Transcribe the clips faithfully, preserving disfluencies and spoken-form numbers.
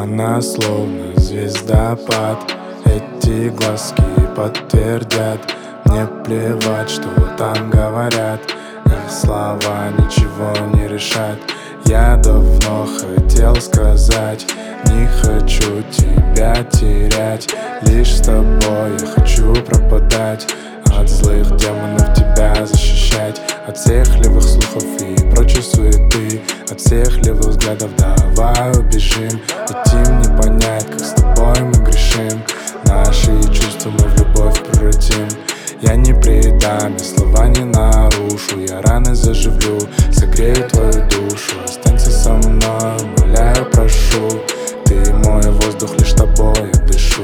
Она словно звездопад, эти глазки подтвердят. Мне плевать, что там говорят, их слова ничего не решат. Я давно хотел сказать, не хочу тебя терять. Лишь с тобой я хочу пропадать, от злых демонов тебя защищать, от всех левых слухов и прочей суеты, от всех левых взглядов. Давай убежим, хотим не понять, как с тобой мы грешим. Наши чувства мы в любовь превратим. Я не предам, я слова не нарушу, я раны заживлю, согрею твою душу. Останься со мной, умоляю, прошу, ты мой воздух, лишь тобой я дышу.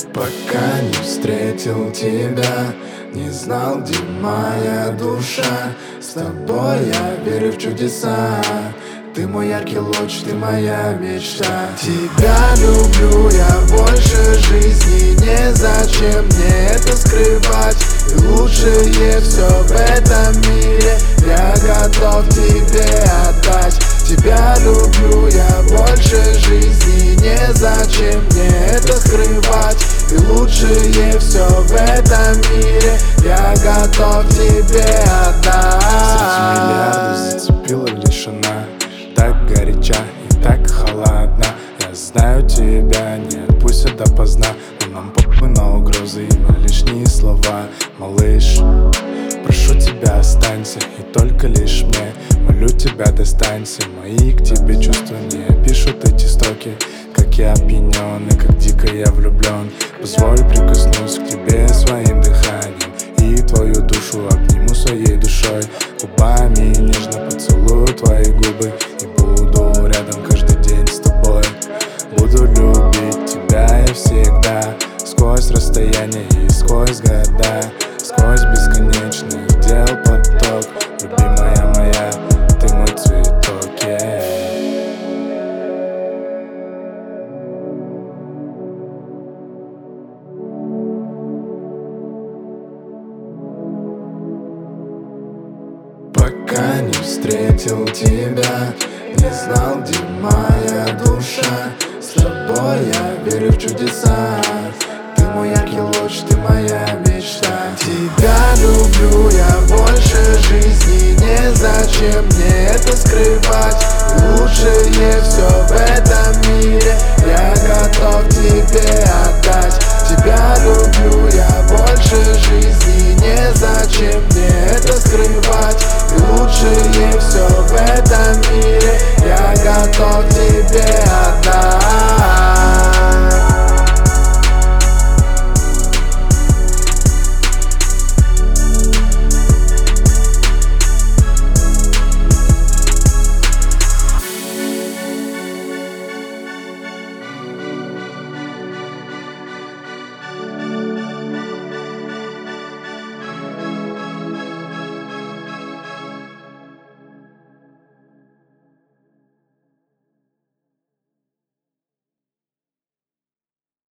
Пока не встретил тебя, не знал, где моя душа. С тобой я верю в чудеса, ты мой яркий луч, ты моя мечта. Тебя люблю я больше жизни, незачем мне это скрывать. И лучшее все в этом мире я готов тебе отдать. Тебя люблю я больше жизни, незачем мне это скрывать. И лучшее все в этом мире я готов тебе отдать. Среди миллиардов зацепила лишь она, так горяча и так холодна. Я знаю, тебя не отпустят допоздна, но нам похуй на угрозы и на лишние слова. Малыш, прошу тебя, останься, и только лишь мне молю тебя, достанься. Мои к тебе чувства не пишут эти строки, как я опьянен и как дико я влюблен. Позволь прикоснуться к тебе своим дыханием, и твою душу обниму своей душой. Губами нежно поцелую твои губы, и буду рядом каждый день с тобой. Буду любить тебя я всегда, сквозь расстояние и сквозь года, сквозь бесконечных дел поток. Любимая моя, ты мой цветок, yeah. Пока не встретил тебя, не знал, где моя душа. С тобой я верю в чудеса, ты мой яркий луч, ты моя мечта. Тебя люблю я больше жизни, незачем мне это скрывать. И лучшее все в этом мире я готов тебе отдать.